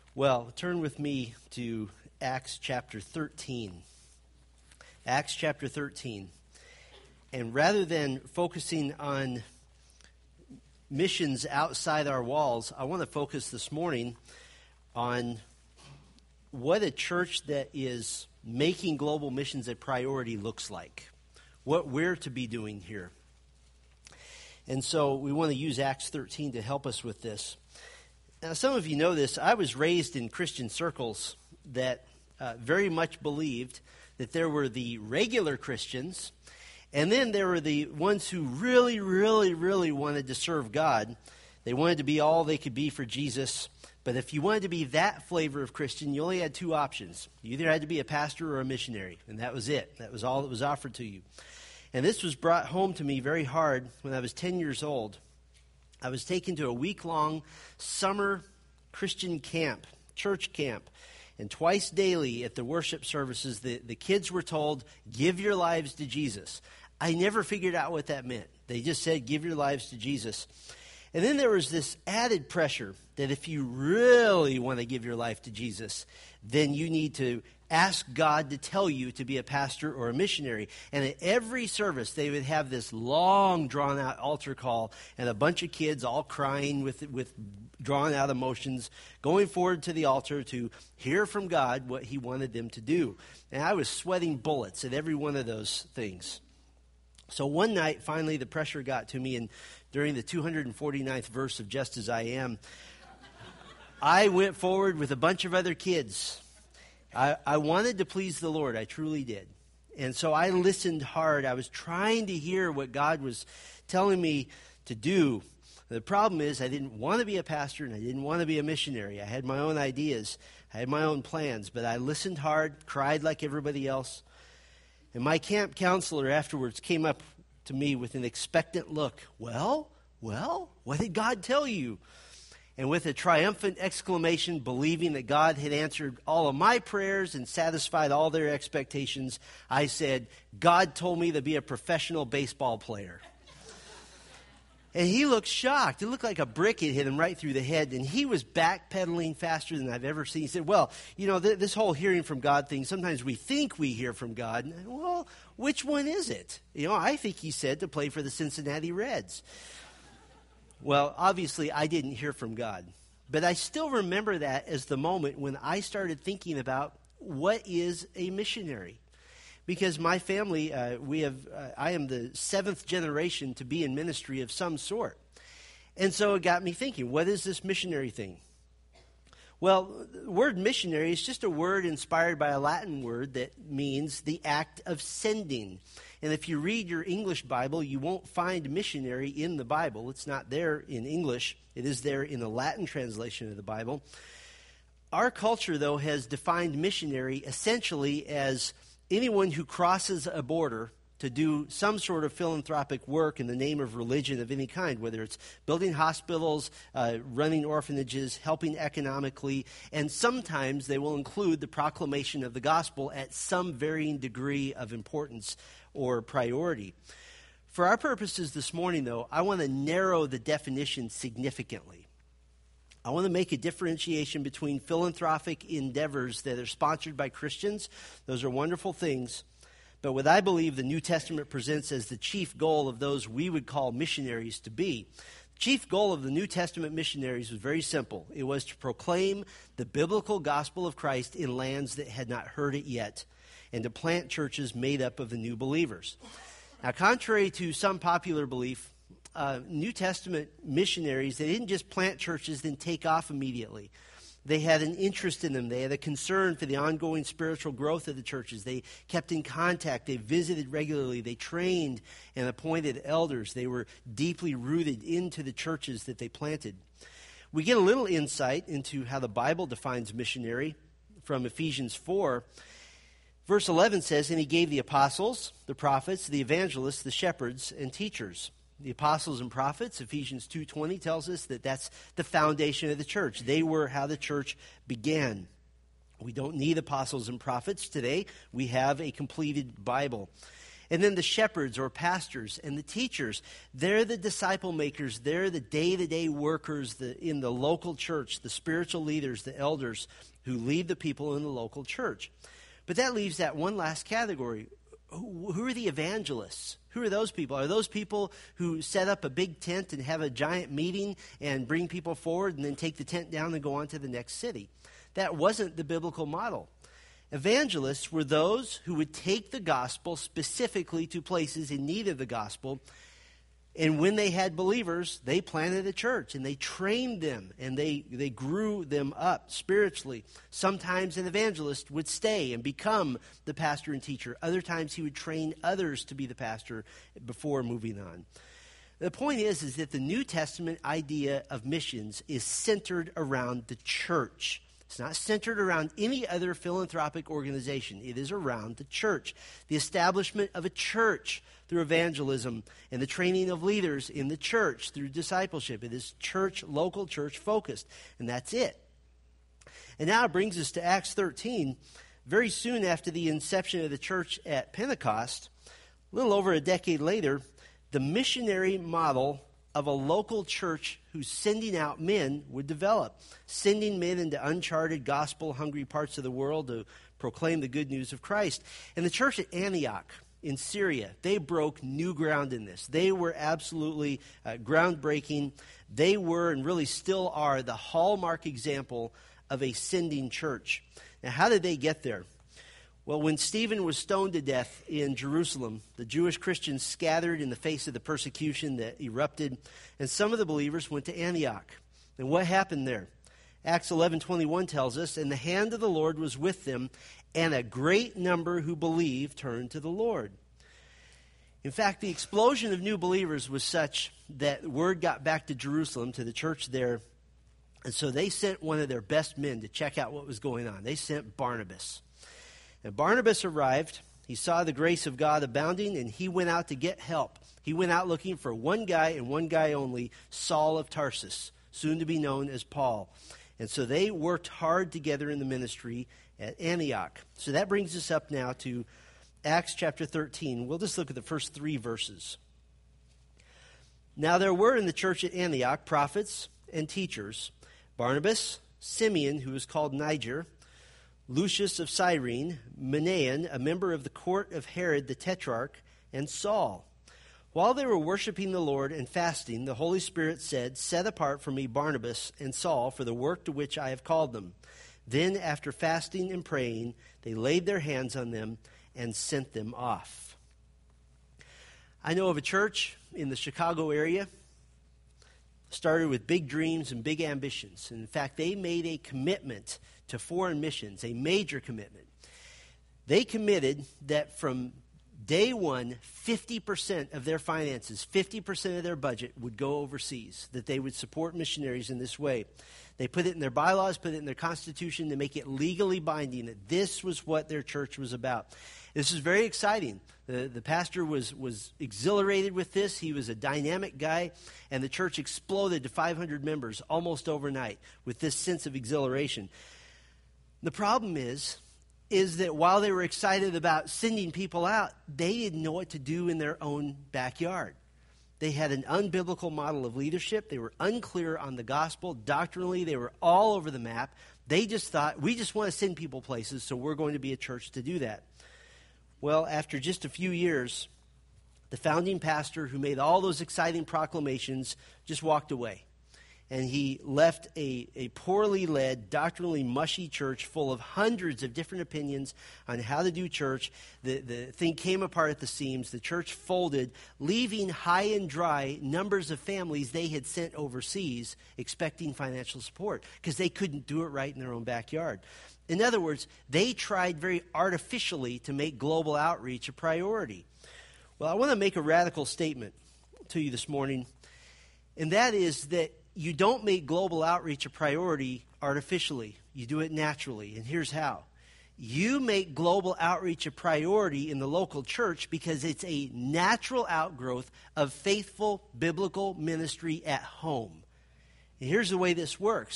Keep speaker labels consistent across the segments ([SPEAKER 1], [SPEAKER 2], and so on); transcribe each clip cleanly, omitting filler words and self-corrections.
[SPEAKER 1] Well, turn with me to Acts chapter 13. Acts chapter 13. And rather than focusing on missions outside our walls, I want to focus this morning on what a church that is making global missions a priority looks like, what we're to be doing here. And so we want to use Acts 13 to help us with this. Now, some of you know this. I was raised in Christian circles that very much believed that there were the regular Christians, and then there were the ones who really, really, really wanted to serve God. They wanted to be all they could be for Jesus. But if you wanted to be that flavor of Christian, you only had two options. You either had to be a pastor or a missionary, and that was it. That was all that was offered to you. And this was brought home to me very hard when I was 10 years old. I was taken to a week-long summer Christian camp, church camp, and twice daily at the worship services, the kids were told, give your lives to Jesus. I never figured out what that meant. They just said, give your lives to Jesus. And then there was this added pressure that if you really want to give your life to Jesus, then you need to ask God to tell you to be a pastor or a missionary. And at every service, they would have this long, drawn-out altar call, and a bunch of kids all crying with drawn-out emotions, going forward to the altar to hear from God what he wanted them to do. And I was sweating bullets at every one of those things. So one night, finally, the pressure got to me, and during the 249th verse of Just As I Am, I went forward with a bunch of other kids. I wanted to please the Lord. I truly did. And so I listened hard. I was trying to hear what God was telling me to do. The problem is I didn't want to be a pastor and I didn't want to be a missionary. I had my own ideas. I had my own plans. But I listened hard, cried like everybody else. And my camp counselor afterwards came up to me with an expectant look. Well, what did God tell you? And with a triumphant exclamation, believing that God had answered all of my prayers and satisfied all their expectations, I said, God told me to be a professional baseball player. And he looked shocked. It looked like a brick had hit him right through the head, and he was backpedaling faster than I've ever seen. He said, well, you know, this whole hearing from God thing, sometimes we think we hear from God. And, well, which one is it? You know, I think he said to play for the Cincinnati Reds. Well, obviously, I didn't hear from God. But I still remember that as the moment when I started thinking about what is a missionary. Because my family, I am the seventh generation to be in ministry of some sort. And so it got me thinking, what is this missionary thing? Well, the word missionary is just a word inspired by a Latin word that means the act of sending. And if you read your English Bible, you won't find missionary in the Bible. It's not there in English. It is there in the Latin translation of the Bible. Our culture, though, has defined missionary essentially as anyone who crosses a border to do some sort of philanthropic work in the name of religion of any kind, whether it's building hospitals, running orphanages, helping economically, and sometimes they will include the proclamation of the gospel at some varying degree of importance or priority. For our purposes this morning, though, I want to narrow the definition significantly. I want to make a differentiation between philanthropic endeavors that are sponsored by Christians. Those are wonderful things. But what I believe the New Testament presents as the chief goal of those we would call missionaries to be. The chief goal of the New Testament missionaries was very simple. It was to proclaim the biblical gospel of Christ in lands that had not heard it yet, and to plant churches made up of the new believers. Now, contrary to some popular belief, New Testament missionaries, they didn't just plant churches then take off immediately. They had an interest in them. They had a concern for the ongoing spiritual growth of the churches. They kept in contact. They visited regularly. They trained and appointed elders. They were deeply rooted into the churches that they planted. We get a little insight into how the Bible defines missionary from Ephesians 4. Verse 11 says, and he gave the apostles, the prophets, the evangelists, the shepherds, and teachers. The apostles and prophets, Ephesians 2:20 tells us that that's the foundation of the church. They were how the church began. We don't need apostles and prophets today. We have a completed Bible. And then the shepherds or pastors and the teachers, they're the disciple makers. They're the day-to-day workers in the local church, the spiritual leaders, the elders who lead the people in the local church. But that leaves that one last category. Who are the evangelists? Who are those people? Are those people who set up a big tent and have a giant meeting and bring people forward and then take the tent down and go on to the next city? That wasn't the biblical model. Evangelists were those who would take the gospel specifically to places in need of the gospel. And when they had believers, they planted a church and they trained them and they grew them up spiritually. Sometimes an evangelist would stay and become the pastor and teacher. Other times he would train others to be the pastor before moving on. The point is that the New Testament idea of missions is centered around the church. It's not centered around any other philanthropic organization. It is around the church. The establishment of a church through evangelism and the training of leaders in the church through discipleship. It is church, local church focused, and that's it. And now it brings us to Acts 13. Very soon after the inception of the church at Pentecost, a little over a decade later, the missionary model of a local church who's sending out men would develop, sending men into uncharted, gospel-hungry parts of the world to proclaim the good news of Christ. And the church at Antioch in Syria, they broke new ground in this. They were absolutely groundbreaking. They were, and really still are, the hallmark example of a sending church. Now, how did they get there? Well, when Stephen was stoned to death in Jerusalem, the Jewish Christians scattered in the face of the persecution that erupted, and some of the believers went to Antioch. And what happened there? Acts 11:21 tells us, "And the hand of the Lord was with them, and a great number who believed turned to the Lord." In fact, the explosion of new believers was such that word got back to Jerusalem, to the church there, and so they sent one of their best men to check out what was going on. They sent Barnabas. And Barnabas arrived, he saw the grace of God abounding, and he went out to get help. He went out looking for one guy and one guy only, Saul of Tarsus, soon to be known as Paul. And so they worked hard together in the ministry at Antioch. So that brings us up now to Acts chapter 13. We'll just look at the first 3 verses. "Now there were in the church at Antioch prophets and teachers, Barnabas, Simeon, who was called Niger, Lucius of Cyrene, Manaen, a member of the court of Herod the Tetrarch, and Saul. While they were worshiping the Lord and fasting, the Holy Spirit said, 'Set apart for me Barnabas and Saul for the work to which I have called them.' Then, after fasting and praying, they laid their hands on them and sent them off." I know of a church in the Chicago area, started with big dreams and big ambitions. And in fact, they made a commitment to foreign missions, a major commitment. They committed that from day one, 50% of their finances, 50% of their budget would go overseas, that they would support missionaries in this way. They put it in their bylaws, put it in their constitution to make it legally binding, that this was what their church was about. This is very exciting. The pastor was exhilarated with this. He was a dynamic guy, and the church exploded to 500 members almost overnight with this sense of exhilaration. The problem is that while they were excited about sending people out, they didn't know what to do in their own backyard. They had an unbiblical model of leadership. They were unclear on the gospel. Doctrinally, they were all over the map. They just thought, we just want to send people places, so we're going to be a church to do that. Well, after just a few years, the founding pastor who made all those exciting proclamations just walked away. And he left a poorly led, doctrinally mushy church full of hundreds of different opinions on how to do church. The thing came apart at the seams. The church folded, leaving high and dry numbers of families they had sent overseas expecting financial support because they couldn't do it right in their own backyard. In other words, they tried very artificially to make global outreach a priority. Well, I want to make a radical statement to you this morning, and that is that you don't make global outreach a priority artificially. You do it naturally, and here's how. You make global outreach a priority in the local church because it's a natural outgrowth of faithful biblical ministry at home. And here's the way this works.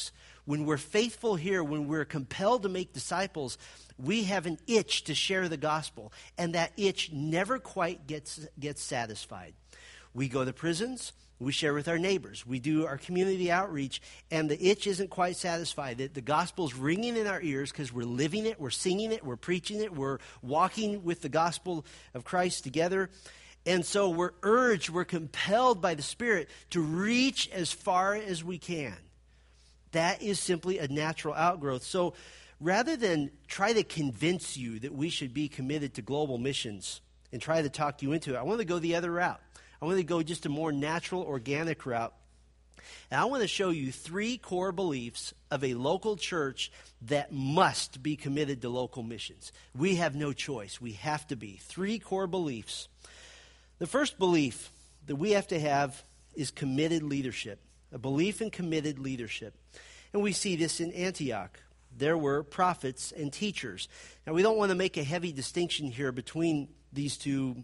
[SPEAKER 1] when we're faithful here, when we're compelled to make disciples, we have an itch to share the gospel, and that itch never quite gets satisfied. We go to prisons, we share with our neighbors, we do our community outreach, and the itch isn't quite satisfied. The gospel's ringing in our ears because we're living it, we're singing it, we're preaching it, we're walking with the gospel of Christ together. And so we're urged, we're compelled by the Spirit to reach as far as we can. That is simply a natural outgrowth. So rather than try to convince you that we should be committed to global missions and try to talk you into it, I want to go the other route. I want to go just a more natural, organic route. And I want to show you 3 core beliefs of a local church that must be committed to local missions. We have no choice. We have to be. 3 core beliefs. The first belief that we have to have is committed leadership, a belief in committed leadership. And we see this in Antioch. There were prophets and teachers. Now, we don't want to make a heavy distinction here between these two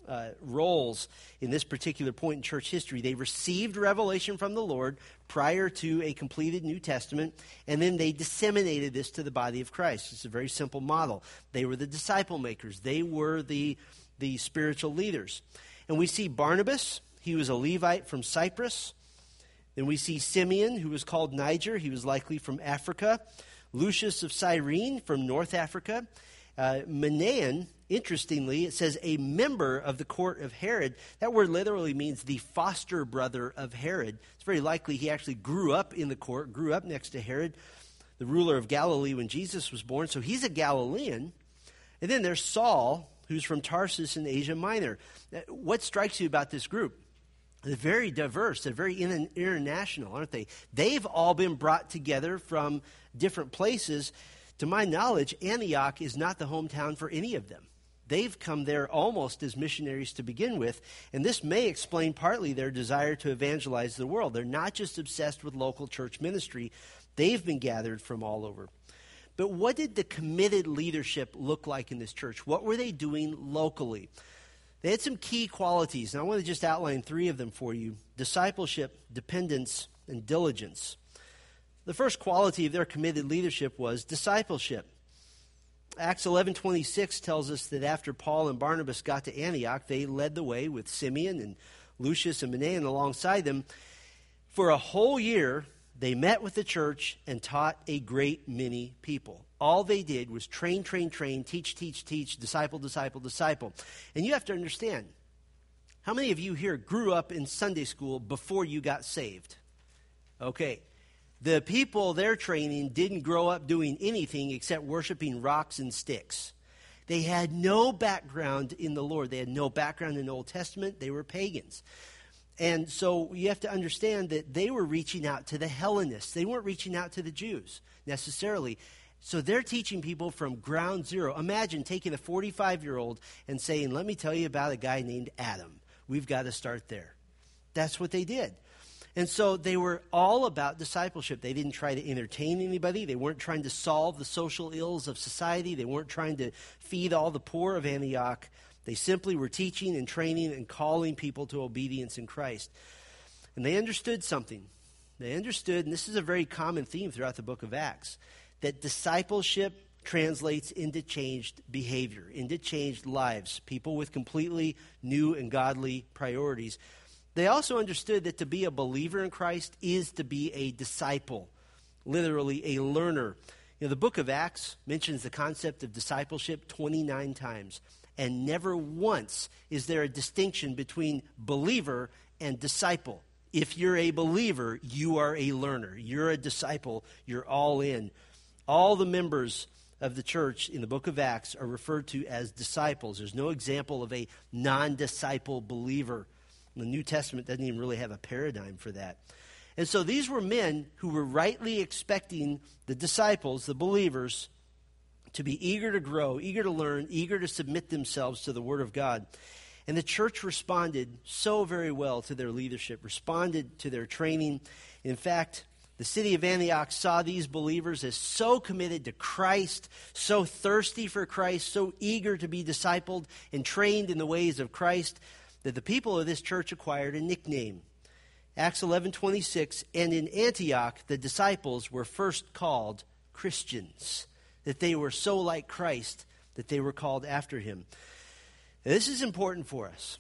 [SPEAKER 1] roles in this particular point in church history. They received revelation from the Lord prior to a completed New Testament, and then they disseminated this to the body of Christ. It's a very simple model. They were the disciple makers. They were the spiritual leaders. And we see Barnabas. He was a Levite from Cyprus. Then we see Simeon, who was called Niger. He was likely from Africa. Lucius of Cyrene from North Africa. Manaen, interestingly, it says a member of the court of Herod. That word literally means the foster brother of Herod. It's very likely he actually grew up in the court, grew up next to Herod, the ruler of Galilee when Jesus was born. So he's a Galilean. And then there's Saul, who's from Tarsus in Asia Minor. What strikes you about this group? They're very diverse. They're very international, aren't they? They've all been brought together from different places. To my knowledge, Antioch is not the hometown for any of them. They've come there almost as missionaries to begin with, and this may explain partly their desire to evangelize the world. They're not just obsessed with local church ministry. They've been gathered from all over. But what did the committed leadership look like in this church? What were they doing locally? They had some key qualities, and I want to just outline 3 of them for you: discipleship, dependence, and diligence. The first quality of their committed leadership was discipleship. Acts 11:26 tells us that after Paul and Barnabas got to Antioch, they led the way with Simeon and Lucius and Manaen alongside them. For a whole year, they met with the church and taught a great many people. All they did was train, teach, disciple. And you have to understand, how many of you here grew up in Sunday school before you got saved? Okay. The people they're training didn't grow up doing anything except worshiping rocks and sticks. They had no background in the Lord. They had no background in the Old Testament. They were pagans. And so you have to understand that they were reaching out to the Hellenists. They weren't reaching out to the Jews necessarily. So they're teaching people from ground zero. Imagine taking a 45-year-old and saying, let me tell you about a guy named Adam. We've got to start there. That's what they did. And so they were all about discipleship. They didn't try to entertain anybody. They weren't trying to solve the social ills of society. They weren't trying to feed all the poor of Antioch. They simply were teaching and training and calling people to obedience in Christ. And they understood something. They understood, and this is a very common theme throughout the book of Acts, that discipleship translates into changed behavior, into changed lives, people with completely new and godly priorities. They also understood that to be a believer in Christ is to be a disciple, literally a learner. You know, the book of Acts mentions the concept of discipleship 29 times, and never once is there a distinction between believer and disciple. If you're a believer, you are a learner. You're a disciple. You're all in. All the members of the church in the book of Acts are referred to as disciples. There's no example of a non-disciple believer. The New Testament doesn't even really have a paradigm for that. And so these were men who were rightly expecting the disciples, the believers, to be eager to grow, eager to learn, eager to submit themselves to the Word of God. And the church responded so very well to their leadership, responded to their training. In fact, the city of Antioch saw these believers as so committed to Christ, so thirsty for Christ, so eager to be discipled and trained in the ways of Christ, that the people of this church acquired a nickname. Acts 11:26, and in Antioch the disciples were first called Christians, that they were so like Christ that they were called after him. Now, this is important for us.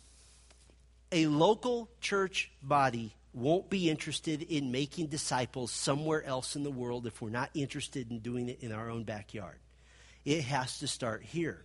[SPEAKER 1] A local church body won't be interested in making disciples somewhere else in the world if we're not interested in doing it in our own backyard. It has to start here.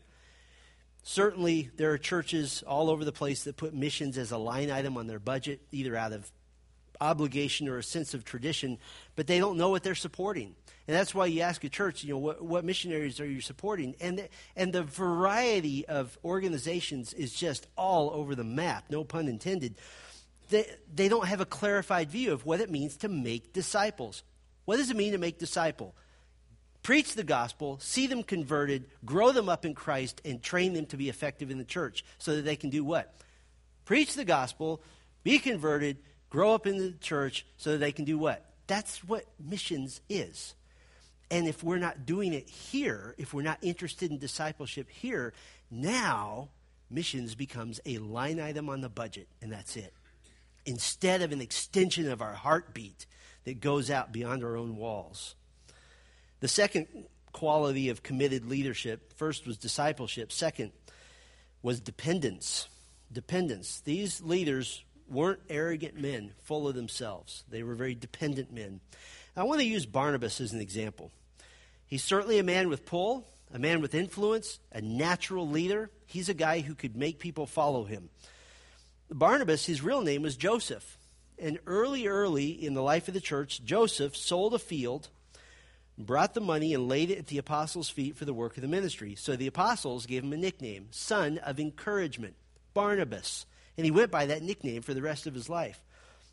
[SPEAKER 1] Certainly, there are churches all over the place that put missions as a line item on their budget, either out of obligation or a sense of tradition, but they don't know what they're supporting. And that's why you ask a church, what missionaries are you supporting? And the variety of organizations is just all over the map, no pun intended. They don't have a clarified view of what it means to make disciples. What does it mean to make disciple? Preach the gospel, see them converted, grow them up in Christ, and train them to be effective in the church so that they can do what? Preach the gospel, be converted, grow up in the church so that they can do what? That's what missions is. And if we're not doing it here, if we're not interested in discipleship here, now missions becomes a line item on the budget, and that's it. Instead of an extension of our heartbeat that goes out beyond our own walls. The second quality of committed leadership, first was discipleship, second was dependence. Dependence. These leaders weren't arrogant men full of themselves. They were very dependent men. I want to use Barnabas as an example. He's certainly a man with pull, a man with influence, a natural leader. He's a guy who could make people follow him. Barnabas, his real name was Joseph. And early in the life of the church, Joseph sold a field, brought the money, and laid it at the apostles' feet for the work of the ministry. So the apostles gave him a nickname, Son of Encouragement, Barnabas. And he went by that nickname for the rest of his life.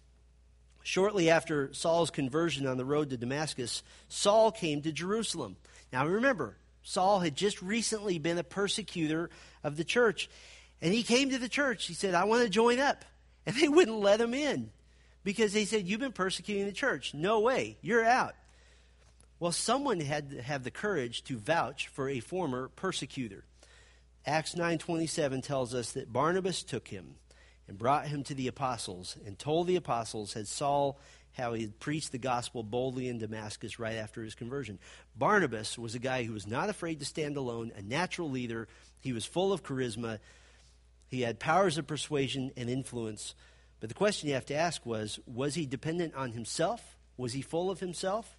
[SPEAKER 1] Shortly after Saul's conversion on the road to Damascus, Saul came to Jerusalem. Now remember, Saul had just recently been a persecutor of the church. And he came to the church. He said, I want to join up. And they wouldn't let him in because they said, you've been persecuting the church. No way, you're out. Well, someone had to have the courage to vouch for a former persecutor. Acts 9:27 tells us that Barnabas took him and brought him to the apostles and told the apostles, as Saul, how he had preached the gospel boldly in Damascus right after his conversion. Barnabas was a guy who was not afraid to stand alone, a natural leader. He was full of charisma. He had powers of persuasion and influence. But the question you have to ask was he dependent on himself? Was he full of himself?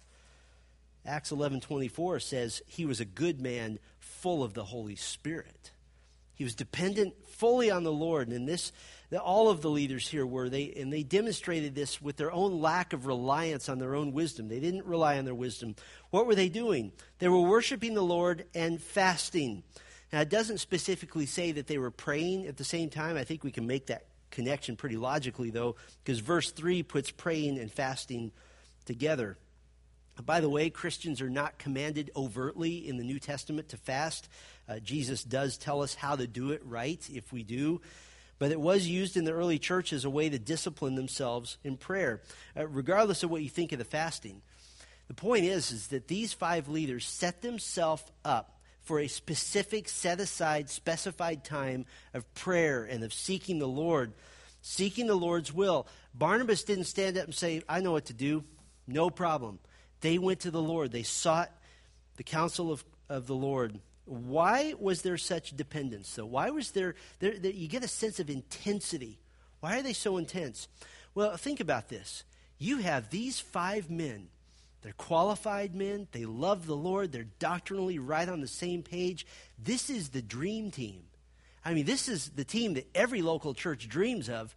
[SPEAKER 1] Acts 11:24 says he was a good man full of the Holy Spirit. He was dependent fully on the Lord. And all of the leaders here were, and they demonstrated this with their own lack of reliance on their own wisdom. They didn't rely on their wisdom. What were they doing? They were worshiping the Lord and fasting. Now, it doesn't specifically say that they were praying at the same time. I think we can make that connection pretty logically, though, because verse 3 puts praying and fasting together. By the way, Christians are not commanded overtly in the New Testament to fast. Jesus does tell us how to do it right if we do. But it was used in the early church as a way to discipline themselves in prayer, regardless of what you think of the fasting. The point is that these 5 leaders set themselves up for a specific, set-aside, specified time of prayer and of seeking the Lord, seeking the Lord's will. Barnabas didn't stand up and say, I know what to do, no problem. They went to the Lord. They sought the counsel of the Lord. Why was there such dependence, though? Why was there you get a sense of intensity. Why are they so intense? Well, think about this. You have these 5 men. They're qualified men. They love the Lord. They're doctrinally right on the same page. This is the dream team. I mean, this is the team that every local church dreams of.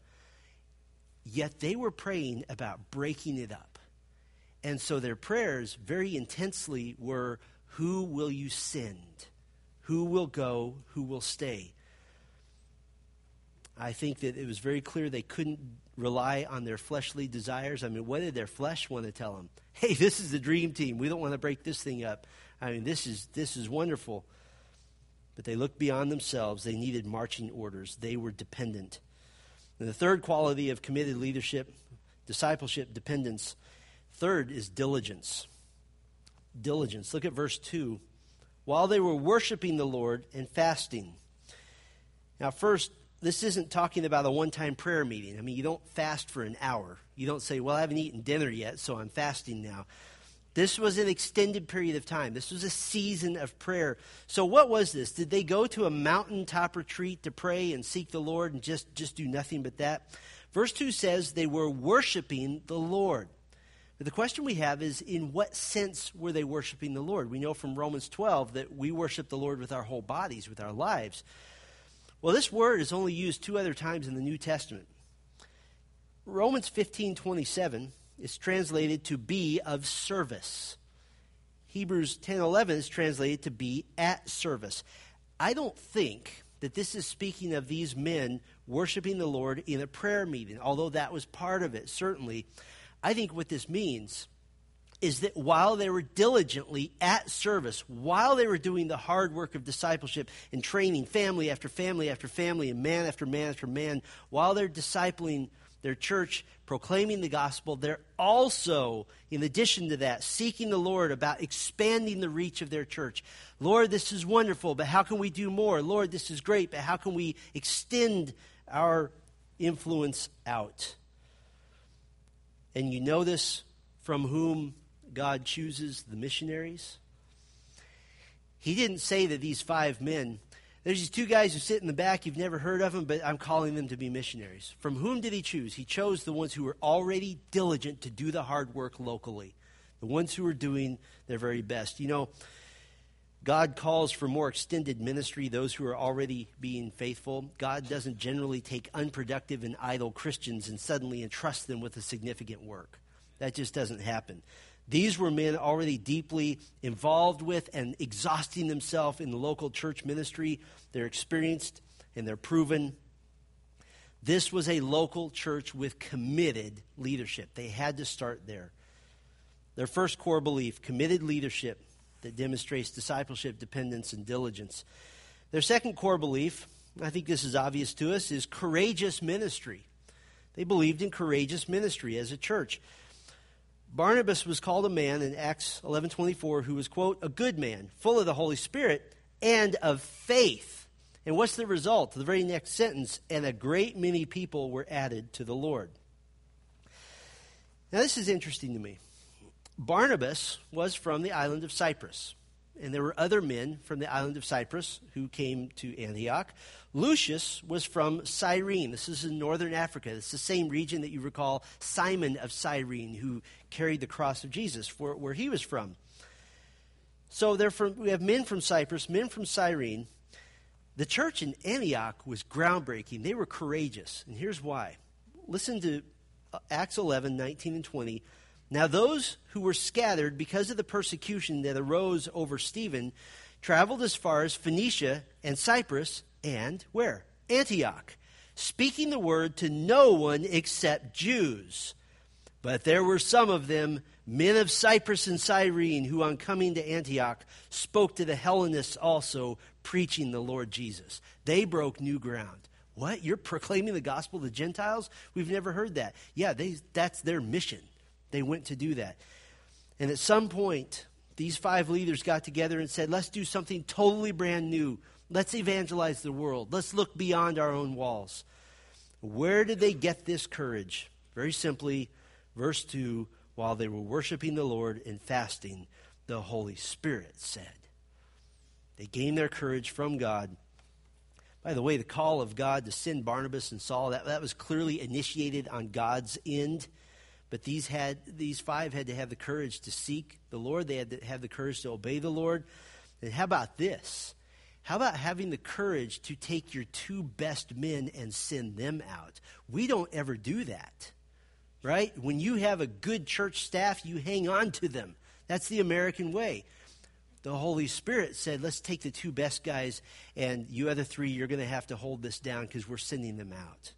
[SPEAKER 1] Yet they were praying about breaking it up. And so their prayers very intensely were, who will you send? Who will go? Who will stay? I think that it was very clear they couldn't rely on their fleshly desires. I mean, what did their flesh want to tell them? Hey, this is the dream team. We don't want to break this thing up. I mean, this is wonderful. But they looked beyond themselves. They needed marching orders. They were dependent. And the third quality of committed leadership, discipleship, dependence, third is diligence. Diligence. Look at verse 2. While they were worshiping the Lord and fasting. Now, first, this isn't talking about a one-time prayer meeting. I mean, you don't fast for an hour. You don't say, well, I haven't eaten dinner yet, so I'm fasting now. This was an extended period of time. This was a season of prayer. So what was this? Did they go to a mountaintop retreat to pray and seek the Lord and just do nothing but that? Verse 2 says they were worshiping the Lord. But the question we have is, in what sense were they worshiping the Lord? We know from Romans 12 that we worship the Lord with our whole bodies, with our lives. Well, this word is only used 2 other times in the New Testament. Romans 15:27 is translated to be of service. Hebrews 10:11 is translated to be at service. I don't think that this is speaking of these men worshiping the Lord in a prayer meeting, although that was part of it, certainly. I think what this means is that while they were diligently at service, while they were doing the hard work of discipleship and training family after family after family and man after man after man, while they're discipling their church, proclaiming the gospel, they're also, in addition to that, seeking the Lord about expanding the reach of their church. Lord, this is wonderful, but how can we do more? Lord, this is great, but how can we extend our influence out? And you know this from whom God chooses the missionaries? He didn't say that these 5 men, there's these 2 guys who sit in the back, you've never heard of them, but I'm calling them to be missionaries. From whom did he choose? He chose the ones who were already diligent to do the hard work locally, the ones who were doing their very best. You know, God calls for more extended ministry, those who are already being faithful. God doesn't generally take unproductive and idle Christians and suddenly entrust them with a significant work. That just doesn't happen. These were men already deeply involved with and exhausting themselves in the local church ministry. They're experienced and they're proven. This was a local church with committed leadership. They had to start there. Their first core belief, committed leadership that demonstrates discipleship, dependence, and diligence. Their second core belief, I think this is obvious to us, is courageous ministry. They believed in courageous ministry as a church. Barnabas was called a man in Acts 11:24 who was, quote, a good man, full of the Holy Spirit and of faith. And what's the result? The very next sentence, and a great many people were added to the Lord. Now this is interesting to me. Barnabas was from the island of Cyprus, and there were other men from the island of Cyprus who came to Antioch. Lucius was from Cyrene. This is in northern Africa. It's the same region that you recall Simon of Cyrene, who carried the cross of Jesus, for where he was from. So we have men from Cyprus, men from Cyrene. The church in Antioch was groundbreaking. They were courageous, and here's why. Listen to Acts 11:19 and 20. Now those who were scattered because of the persecution that arose over Stephen traveled as far as Phoenicia and Cyprus and where? Antioch, speaking the word to no one except Jews. But there were some of them, men of Cyprus and Cyrene, who on coming to Antioch spoke to the Hellenists also, preaching the Lord Jesus. They broke new ground. What? You're proclaiming the gospel to Gentiles? We've never heard that. Yeah, that's their mission. They went to do that. And at some point, these 5 leaders got together and said, let's do something totally brand new. Let's evangelize the world. Let's look beyond our own walls. Where did they get this courage? Very simply, verse 2, while they were worshiping the Lord and fasting, the Holy Spirit said. They gained their courage from God. By the way, the call of God to send Barnabas and Saul, that was clearly initiated on God's end. But these 5 had to have the courage to seek the Lord. They had to have the courage to obey the Lord. And how about this? How about having the courage to take your 2 best men and send them out? We don't ever do that, right? When you have a good church staff, you hang on to them. That's the American way. The Holy Spirit said, let's take the 2 best guys, and you other 3, you're going to have to hold this down because we're sending them out.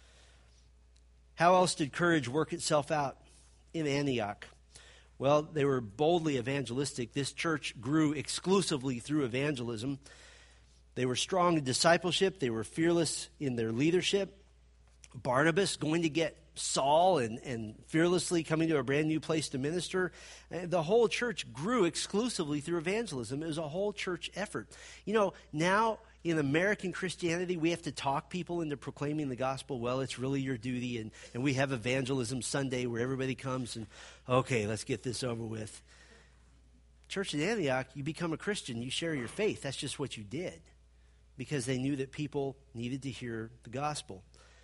[SPEAKER 1] How else did courage work itself out in Antioch? Well, they were boldly evangelistic. This church grew exclusively through evangelism. They were strong in discipleship. They were fearless in their leadership. Barnabas going to get Saul and fearlessly coming to a brand new place to minister. The whole church grew exclusively through evangelism. It was a whole church effort. You know, now in American Christianity, we have to talk people into proclaiming the gospel. Well, it's really your duty, and we have Evangelism Sunday where everybody comes and, okay, let's get this over with. Church in Antioch, you become a Christian, you share your faith. That's just what you did because they knew that people needed to hear the gospel.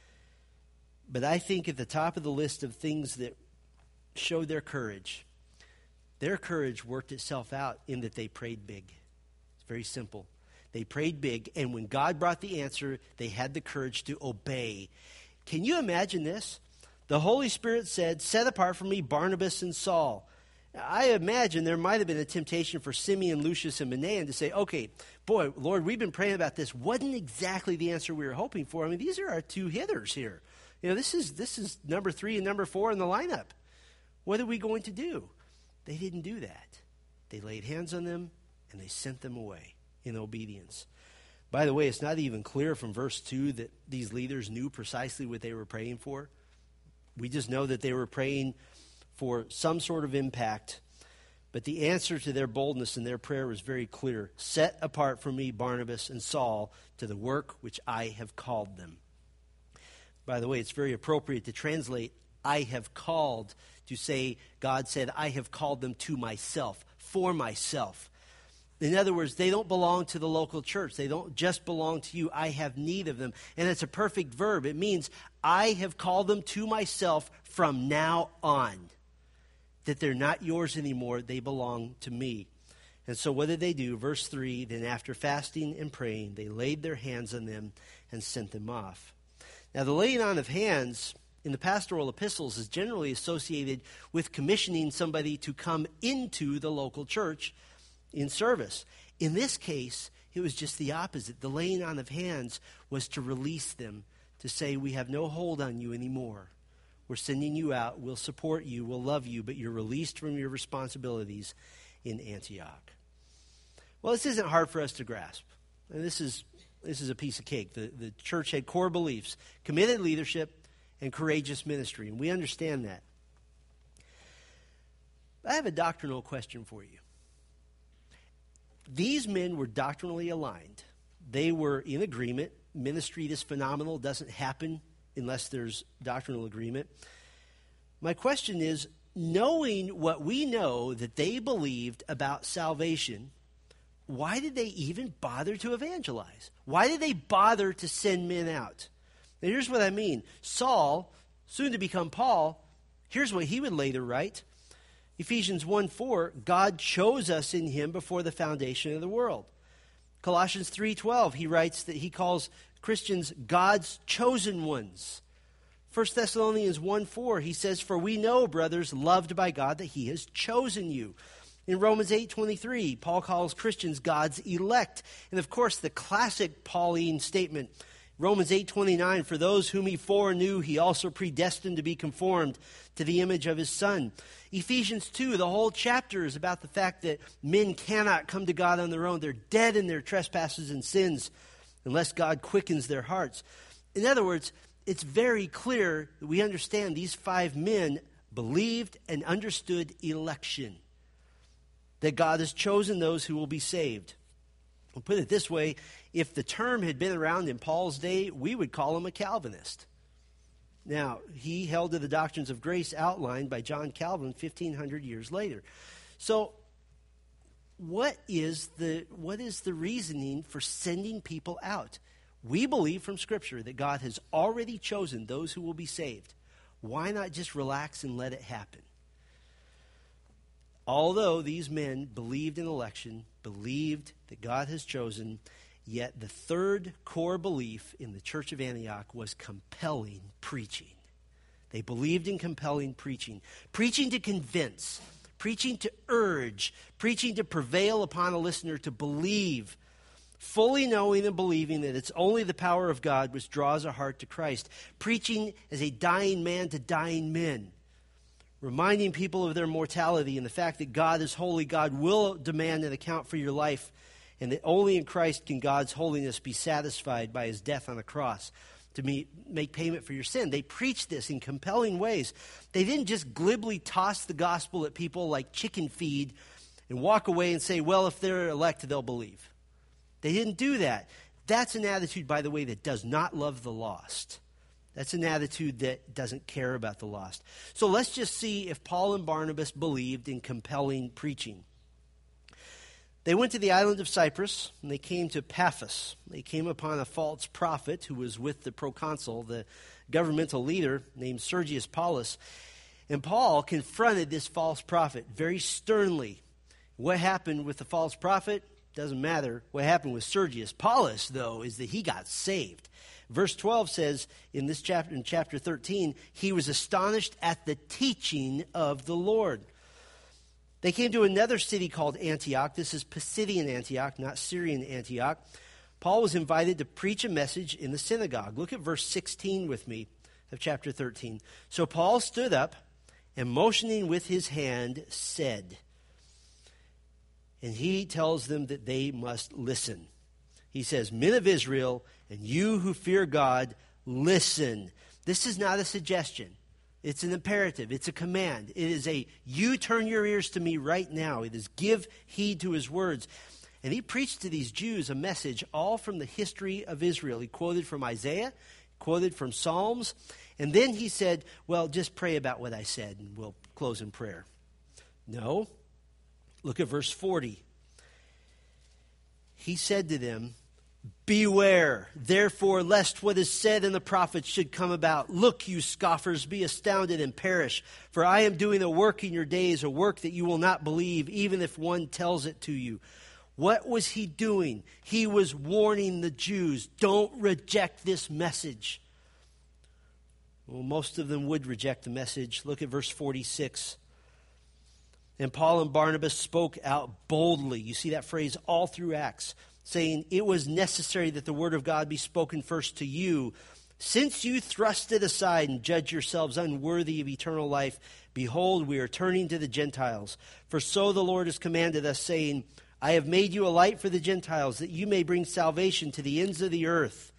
[SPEAKER 1] But I think at the top of the list of things that showed their courage worked itself out in that they prayed big. It's very simple. They prayed big, and when God brought the answer, they had the courage to obey. Can you imagine this? The Holy Spirit said, set apart for me Barnabas and Saul. Now, I imagine there might have been a temptation for Simeon, Lucius, and Manaen to say, okay, boy, Lord, we've been praying about this. Wasn't exactly the answer we were hoping for. I mean, these are our two hitters here. You know, this is number 3 and number 4 in the lineup. What are we going to do? They didn't do that. They laid hands on them, and they sent them away in obedience. By the way, it's not even clear from verse 2 that these leaders knew precisely what they were praying for. We just know that they were praying for some sort of impact. But the answer to their boldness and their prayer was very clear. Set apart for me Barnabas and Saul to the work which I have called them. By the way, it's very appropriate to translate I have called to say God said, I have called them to myself, for myself. In other words, they don't belong to the local church. They don't just belong to you. I have need of them. And it's a perfect verb. It means I have called them to myself from now on. That they're not yours anymore. They belong to me. And so what did they do? Verse 3, then after fasting and praying, they laid their hands on them and sent them off. Now, the laying on of hands in the pastoral epistles is generally associated with commissioning somebody to come into the local church in service. In this case, it was just the opposite. The laying on of hands was to release them, to say, we have no hold on you anymore. We're sending you out. We'll support you. We'll love you, but you're released from your responsibilities in Antioch. Well, this isn't hard for us to grasp. And this is a piece of cake. The church had core beliefs, committed leadership, and courageous ministry, and we understand that. I have a doctrinal question for you. These men were doctrinally aligned. They were in agreement. Ministry this phenomenal doesn't happen unless there's doctrinal agreement. My question is, knowing what we know that they believed about salvation, why did they even bother to evangelize? Why did they bother to send men out? Now, here's what I mean. Saul, soon to become Paul, here's what he would later write. Ephesians 1:4, God chose us in him before the foundation of the world. Colossians 3:12, he writes that he calls Christians God's chosen ones. 1 Thessalonians 1:4, he says, for we know, brothers, loved by God, that he has chosen you. In Romans 8:23, Paul calls Christians God's elect. And of course, the classic Pauline statement, Romans 8:29, for those whom he foreknew, he also predestined to be conformed to the image of his Son. Ephesians 2, the whole chapter is about the fact that men cannot come to God on their own. They're dead in their trespasses and sins unless God quickens their hearts. In other words, it's very clear that we understand these 5 men believed and understood election, that God has chosen those who will be saved. I'll put it this way, if the term had been around in Paul's day, we would call him a Calvinist. Now, he held to the doctrines of grace outlined by John Calvin 1,500 years later. So, what is the reasoning for sending people out? We believe from Scripture that God has already chosen those who will be saved. Why not just relax and let it happen? Although these men believed in election, believed that God has chosen, yet the third core belief in the church of Antioch was compelling preaching. They believed in compelling preaching. Preaching to convince, preaching to urge, preaching to prevail upon a listener to believe, fully knowing and believing that it's only the power of God which draws a heart to Christ. Preaching as a dying man to dying men. Reminding people of their mortality and the fact that God is holy. God will demand an account for your life, and that only in Christ can God's holiness be satisfied by his death on the cross to make payment for your sin. They preached this in compelling ways. They didn't just glibly toss the gospel at people like chicken feed and walk away and say, well, if they're elect, they'll believe. They didn't do that. That's an attitude, by the way, that does not love the lost. That's an attitude that doesn't care about the lost. So let's just see if Paul and Barnabas believed in compelling preaching. They went to the island of Cyprus, and they came to Paphos. They came upon a false prophet who was with the proconsul, the governmental leader named Sergius Paulus. And Paul confronted this false prophet very sternly. What happened with the false prophet? Doesn't matter. What happened with Sergius Paulus, though, is that he got saved. Verse 12 says in this chapter, in chapter 13, he was astonished at the teaching of the Lord. They came to another city called Antioch. This is Pisidian Antioch, not Syrian Antioch. Paul was invited to preach a message in the synagogue. Look at verse 16 with me of chapter 13. So Paul stood up and motioning with his hand said, and he tells them that they must listen. He says, men of Israel, and you who fear God, listen. This is not a suggestion. It's an imperative. It's a command. It is a, you turn your ears to me right now. It is give heed to his words. And he preached to these Jews a message all from the history of Israel. He quoted from Isaiah, quoted from Psalms, and then he said, well, just pray about what I said, and we'll close in prayer. No. Look at verse 40. He said to them, beware, therefore, lest what is said in the prophets should come about. Look, you scoffers, be astounded and perish. For I am doing a work in your days, a work that you will not believe, even if one tells it to you. What was he doing? He was warning the Jews, don't reject this message. Well, most of them would reject the message. Look at verse 46. And Paul and Barnabas spoke out boldly. You see that phrase all through Acts, saying it was necessary that the word of God be spoken first to you. Since you thrust it aside and judge yourselves unworthy of eternal life, behold, we are turning to the Gentiles. For so the Lord has commanded us, saying, I have made you a light for the Gentiles, that you may bring salvation to the ends of the earth.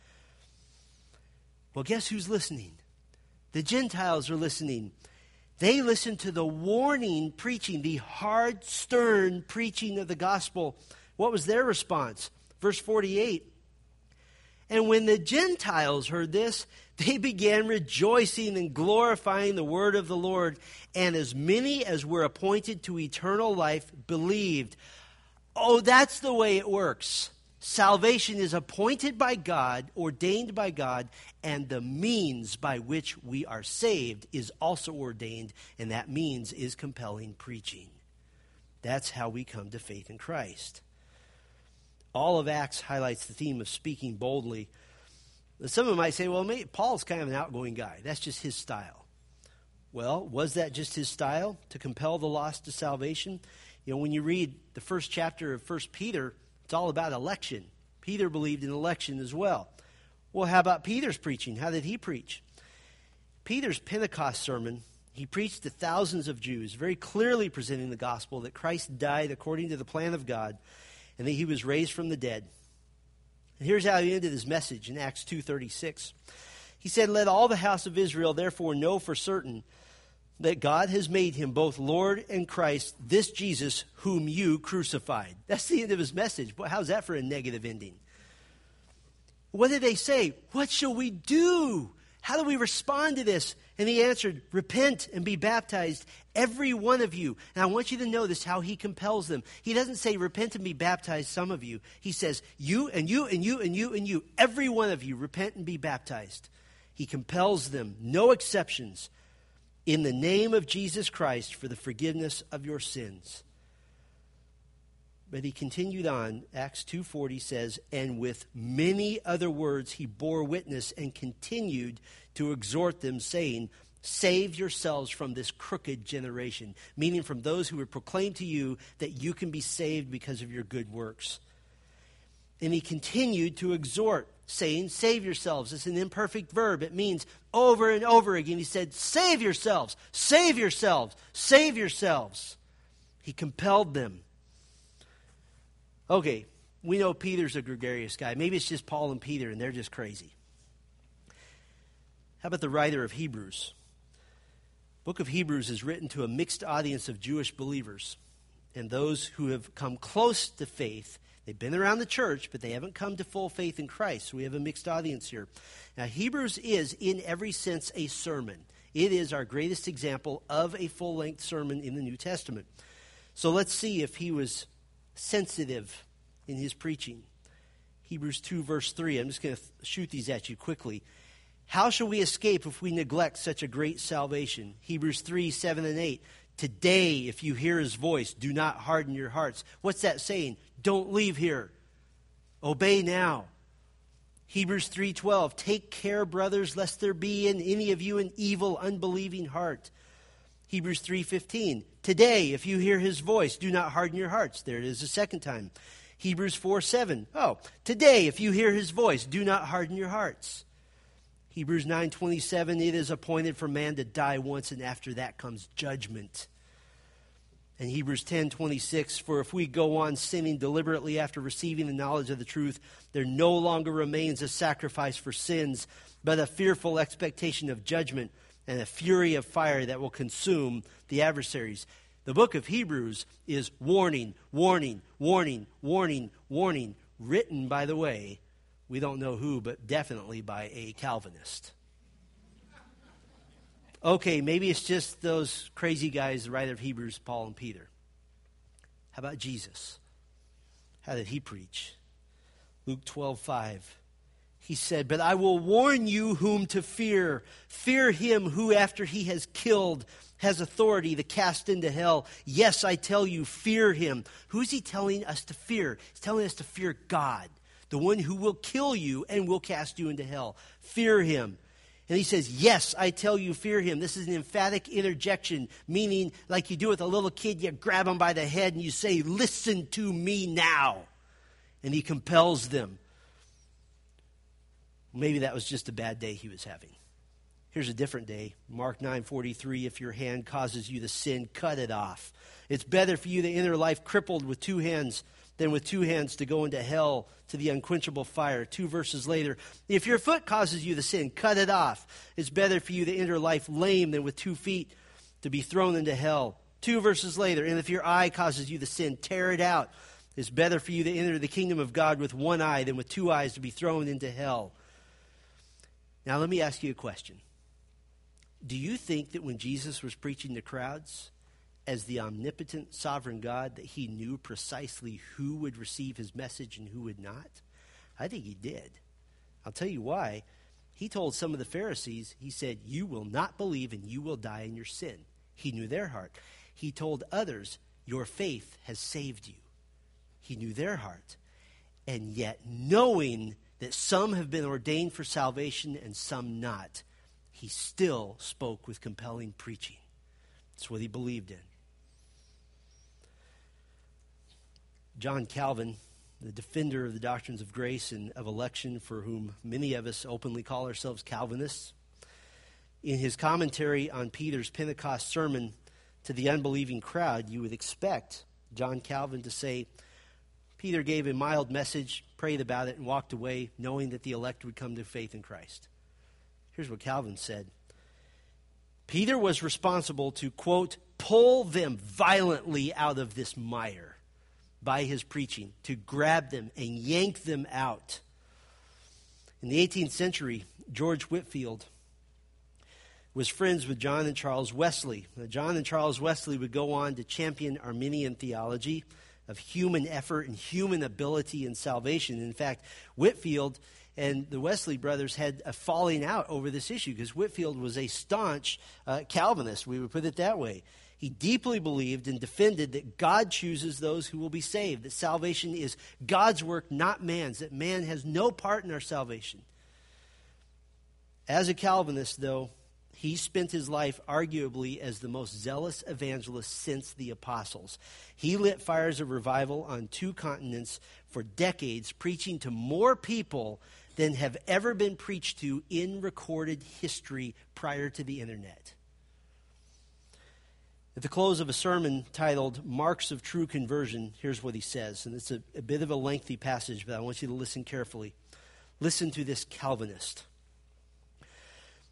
[SPEAKER 1] Well, guess who's listening? The Gentiles are listening. They listen to the warning preaching, the hard, stern preaching of the gospel. What was their response? Verse 48. And when the Gentiles heard this, they began rejoicing and glorifying the word of the Lord. And as many as were appointed to eternal life believed. Oh, that's the way it works. Salvation is appointed by God, ordained by God, and the means by which we are saved is also ordained, and that means is compelling preaching. That's how we come to faith in Christ. All of Acts highlights the theme of speaking boldly. Someone might say, well, maybe Paul's kind of an outgoing guy. That's just his style. Well, was that just his style, to compel the lost to salvation? You know, when you read the first chapter of 1 Peter, it's all about election. Peter believed in election as well. Well, how about Peter's preaching? How did he preach? Peter's Pentecost sermon, he preached to thousands of Jews, very clearly presenting the gospel that Christ died according to the plan of God and that he was raised from the dead. And here's how he ended his message in Acts 2:36. He said, let all the house of Israel therefore know for certain that God has made him both Lord and Christ, this Jesus whom you crucified. That's the end of his message. Boy, how's that for a negative ending? What did they say? What shall we do? How do we respond to this? And he answered, repent and be baptized, every one of you. And I want you to notice how he compels them. He doesn't say, repent and be baptized, some of you. He says, you and you and you and you and you, every one of you, repent and be baptized. He compels them, no exceptions, in the name of Jesus Christ for the forgiveness of your sins. But he continued on. Acts 2:40 says, and with many other words he bore witness and continued to exhort them, saying, save yourselves from this crooked generation. Meaning from those who would proclaim to you that you can be saved because of your good works. And he continued to exhort, saying, save yourselves. It's an imperfect verb. It means over and over again. He said, save yourselves, save yourselves, save yourselves. He compelled them. Okay, we know Peter's a gregarious guy. Maybe it's just Paul and Peter and they're just crazy. How about the writer of Hebrews? Book of Hebrews is written to a mixed audience of Jewish believers and those who have come close to faith They've been around the church, but they haven't come to full faith in Christ. So we have a mixed audience here. Now, Hebrews is, in every sense, a sermon. It is our greatest example of a full-length sermon in the New Testament. So let's see if he was sensitive in his preaching. Hebrews 2, verse 3. I'm just going to shoot these at you quickly. How shall we escape if we neglect such a great salvation? Hebrews 3, 7 and 8. Today, if you hear his voice, do not harden your hearts. What's that saying? Don't leave here. Obey now. Hebrews 3:12. Take care, brothers, lest there be in any of you an evil, unbelieving heart. Hebrews 3:15. Today, if you hear his voice, do not harden your hearts. There it is a second time. Hebrews 4:7. Oh, today, if you hear his voice, do not harden your hearts. Hebrews 9:27, it is appointed for man to die once, and after that comes judgment. And Hebrews 10:26, for if we go on sinning deliberately after receiving the knowledge of the truth, there no longer remains a sacrifice for sins, but a fearful expectation of judgment and a fury of fire that will consume the adversaries. The book of Hebrews is warning, warning, warning, warning, warning, written, by the way, we don't know who, but definitely by a Calvinist. Okay, maybe it's just those crazy guys, the writer of Hebrews, Paul and Peter. How about Jesus? How did he preach? Luke 12:5. He said, but I will warn you whom to fear. Fear him who, after he has killed, has authority to cast into hell. Yes, I tell you, fear him. Who's he telling us to fear? He's telling us to fear God, the one who will kill you and will cast you into hell. Fear him. And he says, yes, I tell you, fear him. This is an emphatic interjection, meaning like you do with a little kid, you grab him by the head and you say, listen to me now. And he compels them. Maybe that was just a bad day he was having. Here's a different day. Mark 9:43, if your hand causes you to sin, cut it off. It's better for you to enter life crippled with two hands than with two hands to go into hell, to the unquenchable fire. 2 verses later, if your foot causes you to sin, cut it off. It's better for you to enter life lame than with 2 feet to be thrown into hell. 2 verses later, and if your eye causes you to sin, tear it out. It's better for you to enter the kingdom of God with one eye than with 2 eyes to be thrown into hell. Now let me ask you a question. Do you think that when Jesus was preaching to crowds, as the omnipotent sovereign God, that he knew precisely who would receive his message and who would not? I think he did. I'll tell you why. He told some of the Pharisees, he said, you will not believe and you will die in your sin. He knew their heart. He told others, your faith has saved you. He knew their heart. And yet, knowing that some have been ordained for salvation and some not, he still spoke with compelling preaching. That's what he believed in. John Calvin, the defender of the doctrines of grace and of election, for whom many of us openly call ourselves Calvinists, in his commentary on Peter's Pentecost sermon to the unbelieving crowd, you would expect John Calvin to say, Peter gave a mild message, prayed about it, and walked away, knowing that the elect would come to faith in Christ. Here's what Calvin said. Peter was responsible to, quote, pull them violently out of this mire by his preaching, to grab them and yank them out. In the 18th century, George Whitefield was friends with John and Charles Wesley. Now, John and Charles Wesley would go on to champion Arminian theology of human effort and human ability in salvation. In fact, Whitefield and the Wesley brothers had a falling out over this issue because Whitefield was a staunch Calvinist, we would put it that way. He deeply believed and defended that God chooses those who will be saved, that salvation is God's work, not man's, that man has no part in our salvation. As a Calvinist, though, he spent his life arguably as the most zealous evangelist since the apostles. He lit fires of revival on 2 continents for decades, preaching to more people than have ever been preached to in recorded history prior to the internet. At the close of a sermon titled Marks of True Conversion, here's what he says. And it's a bit of a lengthy passage, but I want you to listen carefully. Listen to this Calvinist.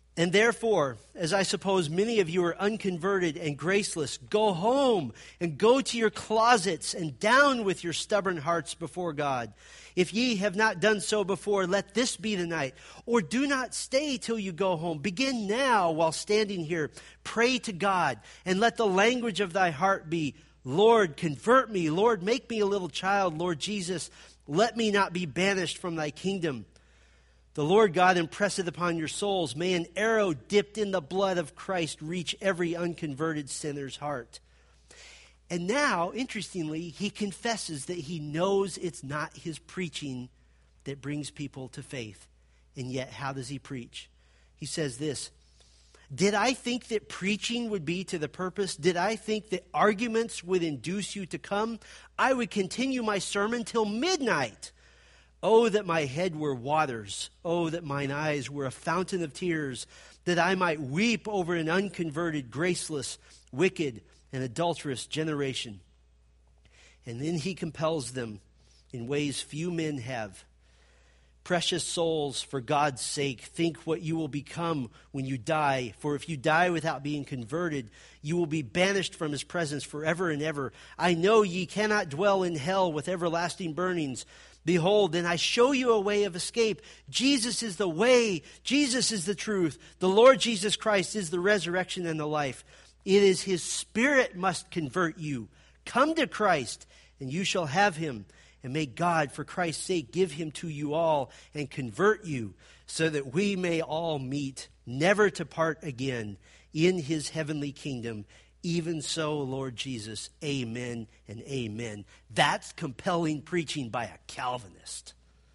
[SPEAKER 1] And therefore, as I suppose many of you are unconverted and graceless, go home and go to your closets and down with your stubborn hearts before God. If ye have not done so before, let this be the night. Or do not stay till you go home. Begin now while standing here. Pray to God, and let the language of thy heart be, Lord, convert me. Lord, make me a little child. Lord Jesus, let me not be banished from thy kingdom. The Lord God impresseth upon your souls. May an arrow dipped in the blood of Christ reach every unconverted sinner's heart. And now, interestingly, he confesses that he knows it's not his preaching that brings people to faith. And yet, how does he preach? He says this, did I think that preaching would be to the purpose? Did I think that arguments would induce you to come? I would continue my sermon till midnight. Oh, that my head were waters. Oh, that mine eyes were a fountain of tears, that I might weep over an unconverted, graceless, wicked, and adulterous generation. And then he compels them in ways few men have. Precious souls, for God's sake, think what you will become when you die. For if you die without being converted, you will be banished from his presence forever and ever. I know ye cannot dwell in hell with everlasting burnings. Behold, and I show you a way of escape. Jesus is the way. Jesus is the truth. The Lord Jesus Christ is the resurrection and the life. It is his Spirit must convert you. Come to Christ, and you shall have him. And may God, for Christ's sake, give him to you all and convert you, so that we may all meet, never to part again, in his heavenly kingdom. Even so, Lord Jesus, amen and amen. That's compelling preaching by a Calvinist.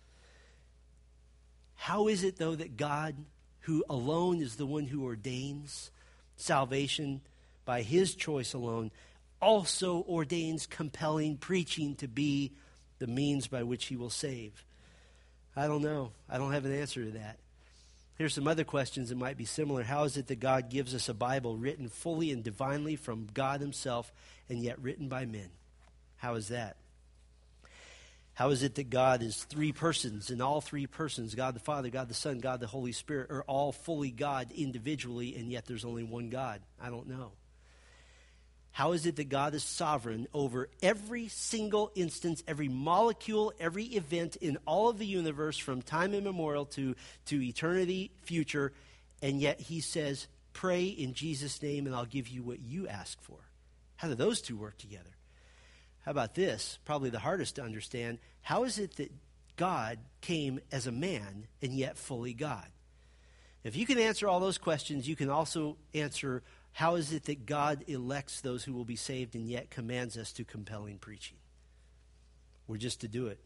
[SPEAKER 1] How is it, though, that God, who alone is the one who ordains salvation by his choice alone, also ordains compelling preaching to be the means by which he will save? I don't know. I don't have an answer to that. Here's some other questions that might be similar. How is it that God gives us a Bible written fully and divinely from God himself and yet written by men? How is that? How is it that God is three persons, and all three persons, God the Father, God the Son, God the Holy Spirit, are all fully God individually, and yet there's only one God? I don't know. How is it that God is sovereign over every single instance, every molecule, every event in all of the universe from time immemorial to eternity future, and yet he says, pray in Jesus' name and I'll give you what you ask for? How do those two work together? How about this? Probably the hardest to understand. How is it that God came as a man and yet fully God? If you can answer all those questions, you can also answer, how is it that God elects those who will be saved and yet commands us to compelling preaching? We're just to do it.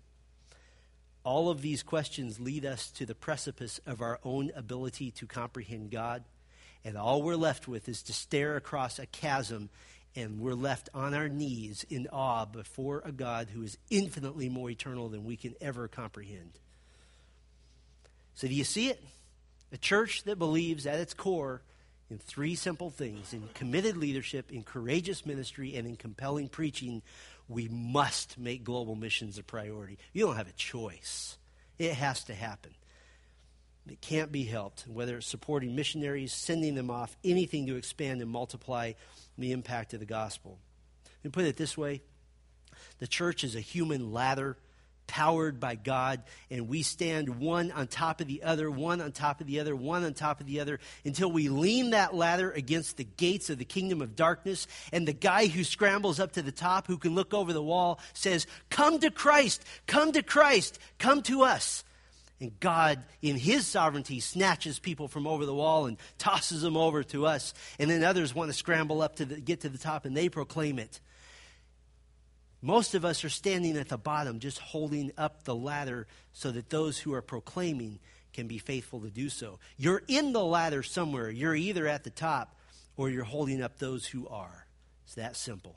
[SPEAKER 1] All of these questions lead us to the precipice of our own ability to comprehend God, and all we're left with is to stare across a chasm, and we're left on our knees in awe before a God who is infinitely more eternal than we can ever comprehend. So do you see it? A church that believes at its core in three simple things: in committed leadership, in courageous ministry, and in compelling preaching. We must make global missions a priority. You don't have a choice. It has to happen. It can't be helped, whether it's supporting missionaries, sending them off, anything to expand and multiply the impact of the gospel. Let me put it this way. The church is a human ladder powered by God, and we stand one on top of the other, one on top of the other, one on top of the other, until we lean that ladder against the gates of the kingdom of darkness, and the guy who scrambles up to the top, who can look over the wall, says, come to Christ, come to Christ, come to us. And God, in his sovereignty, snatches people from over the wall and tosses them over to us, and then others want to scramble up to get to the top, and they proclaim it. Most of us are standing at the bottom, just holding up the ladder so that those who are proclaiming can be faithful to do so. You're in the ladder somewhere. You're either at the top or you're holding up those who are. It's that simple.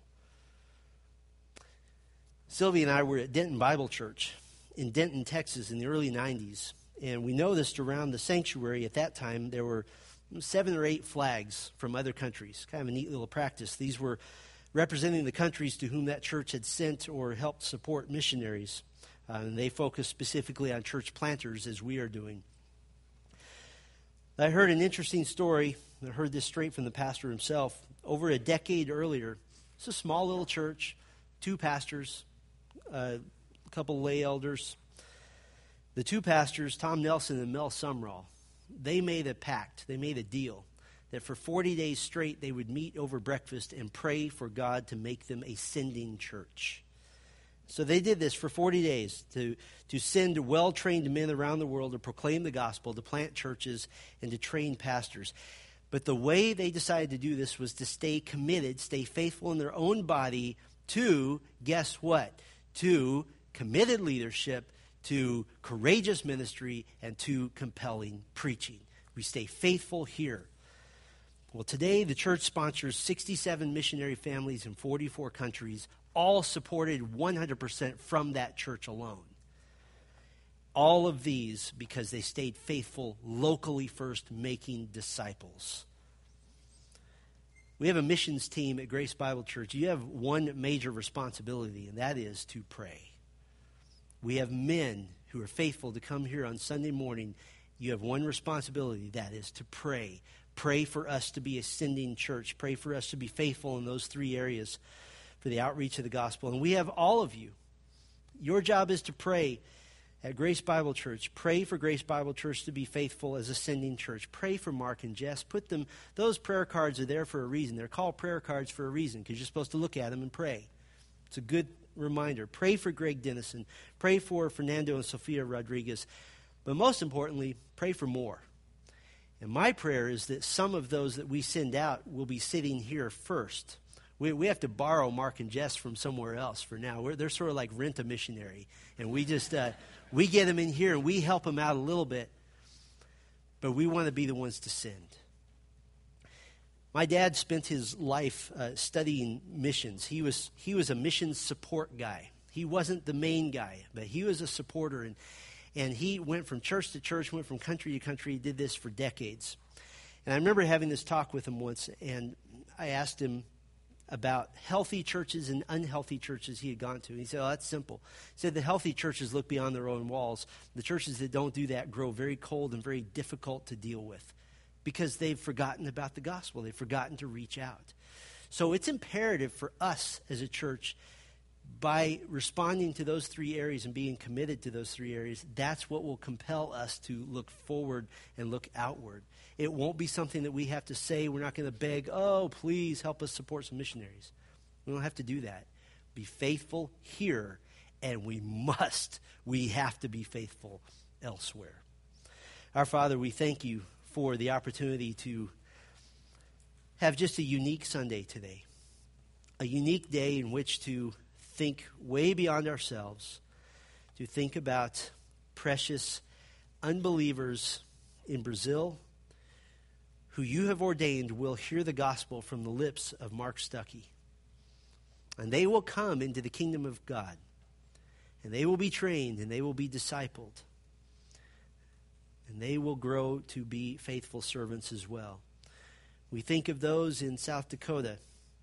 [SPEAKER 1] Sylvia and I were at Denton Bible Church in Denton, Texas in the early 90s. And we noticed around the sanctuary at that time there were 7 or 8 flags from other countries. Kind of a neat little practice. These were representing the countries to whom that church had sent or helped support missionaries. And they focused specifically on church planters, as we are doing. I heard an interesting story. I heard this straight from the pastor himself. Over a decade earlier, it's a small little church, 2 pastors, a couple lay elders. The 2 pastors, Tom Nelson and Mel Sumrall, they made a pact, they made a deal that for 40 days straight they would meet over breakfast and pray for God to make them a sending church. So they did this for 40 days to send well-trained men around the world to proclaim the gospel, to plant churches, and to train pastors. But the way they decided to do this was to stay committed, stay faithful in their own body to, guess what? To committed leadership, to courageous ministry, and to compelling preaching. We stay faithful here. Well, today the church sponsors 67 missionary families in 44 countries, all supported 100% from that church alone. All of these because they stayed faithful locally first, making disciples. We have a missions team at Grace Bible Church. You have one major responsibility, and that is to pray. We have men who are faithful to come here on Sunday morning. You have one responsibility, that is to pray. Pray for us to be a sending church. Pray for us to be faithful in those 3 areas for the outreach of the gospel. And we have all of you. Your job is to pray at Grace Bible Church. Pray for Grace Bible Church to be faithful as a sending church. Pray for Mark and Jess. Those prayer cards are there for a reason. They're called prayer cards for a reason because you're supposed to look at them and pray. It's a good reminder. Pray for Greg Dennison. Pray for Fernando and Sofia Rodriguez. But most importantly, pray for more. And my prayer is that some of those that we send out will be sitting here first. We have to borrow Mark and Jess from somewhere else for now. They're sort of like rent a missionary. And we just, we get them in here and we help them out a little bit. But we want to be the ones to send. My dad spent his life studying missions. He was a missions support guy. He wasn't the main guy, but he was a supporter. And he went from church to church, went from country to country. He did this for decades. And I remember having this talk with him once, and I asked him about healthy churches and unhealthy churches he had gone to. And he said, oh, that's simple. He said the healthy churches look beyond their own walls. The churches that don't do that grow very cold and very difficult to deal with because they've forgotten about the gospel. They've forgotten to reach out. So it's imperative for us as a church, by responding to those 3 areas and being committed to those 3 areas, that's what will compel us to look forward and look outward. It won't be something that we have to say. We're not going to beg, oh, please help us support some missionaries. We don't have to do that. Be faithful here, and we have to be faithful elsewhere. Our Father, we thank you for the opportunity to have just a unique Sunday today, a unique day in which to think way beyond ourselves, to think about precious unbelievers in Brazil who you have ordained will hear the gospel from the lips of Mark Stuckey. And they will come into the kingdom of God. And they will be trained and they will be discipled. And they will grow to be faithful servants as well. We think of those in South Dakota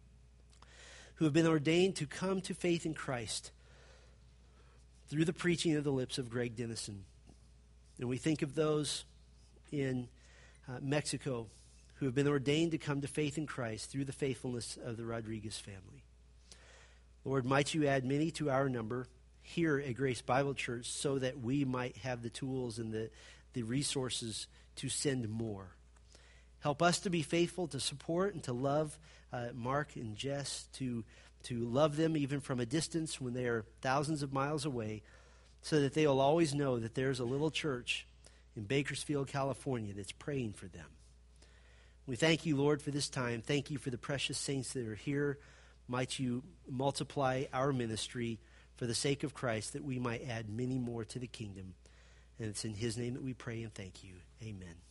[SPEAKER 1] who have been ordained to come to faith in Christ through the preaching of the lips of Greg Dennison. And we think of those in Mexico who have been ordained to come to faith in Christ through the faithfulness of the Rodriguez family. Lord, might you add many to our number here at Grace Bible Church so that we might have the tools and the resources to send more. Help us to be faithful, to support and to love Mark and Jess, to love them even from a distance when they are thousands of miles away, so that they will always know that there's a little church in Bakersfield, California that's praying for them. We thank you, Lord, for this time. Thank you for the precious saints that are here. Might you multiply our ministry for the sake of Christ, that we might add many more to the kingdom. And it's in his name that we pray and thank you. Amen.